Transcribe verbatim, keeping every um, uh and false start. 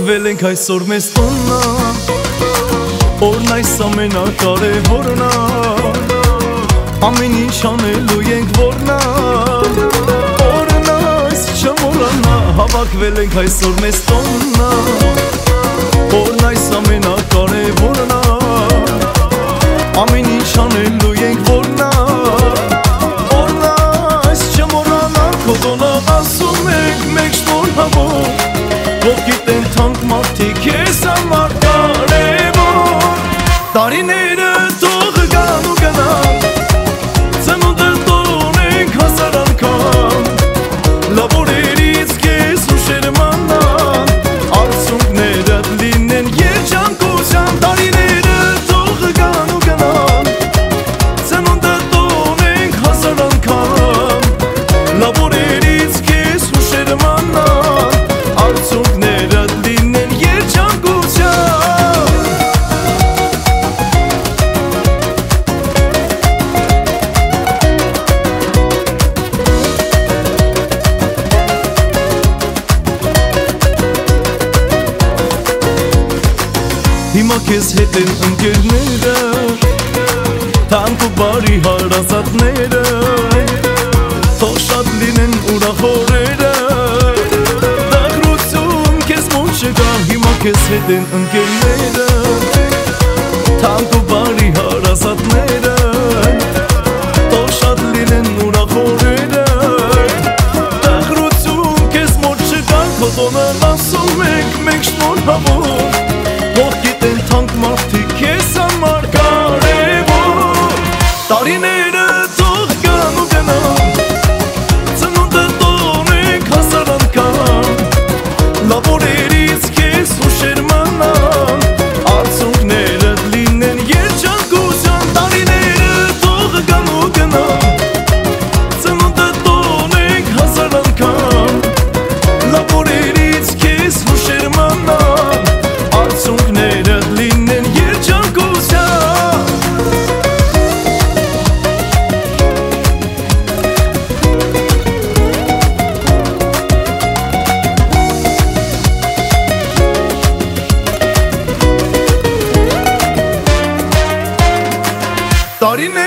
Հավաքվել ենք այսօր մեզ տուննա, օրն այս ամենակարևորն ա, ամեն ինչ անելու ենք որնա, օրն այս չմոռանա։ Հավաքվել ենք այսօր մեզ տուննա, օրն այս ամենակարևորն ա, ամեն ինչ անելու ենք որնա, օրն այս չմոռանա։ Քո տոնը ասում ենք մեկ շնորհ հավոք, ով գիտեն թանկ մարդիկ ես համար կարևոր, տարիները թող գան ու գնան, ծնունդը տոնենք հասար անգամ, լավ օրերից քեզ հուշեր մանան, արցունքներդ լինեն երջանկության, տարիները թող գան ու գնան, ծնունդը տոնենք հասար անգամ, լավ օրերից քեզ հուշեր մանան, արցունքներդ լինեն երջանկության։ Հիմա քեզ հետ են ընկերները, թանկ ու բարի հարազատները, թող շատ լինեն ուրախ օրերը, դաղրություն քեզ մոտ չկա։ Հիմա քեզ հետ են ընկերները, թանկ ու բարի հարազատները, թող շատ լինեն ուրախ օրերը, դաղրություն քեզ մոտ չկա։ Քո տոնը ասում ենք մեկ շնորհ հավոք, ով գիտեն թանկ մարդիկ քեզ համար կարևոր, տարիները թող գան ու գնան, ծնունդը տոնենք հասար անգամ, լավ օրերից քեզ հուշեր մանան, արցունքներդ լինեն երջանկության, տարիները թող գան ու գնան, ծնունդը տոնենք հասար անգամ, լավ օրերից քեզ հուշեր մանան, արցունքներդ լինեն երջանկության։ Տարիներ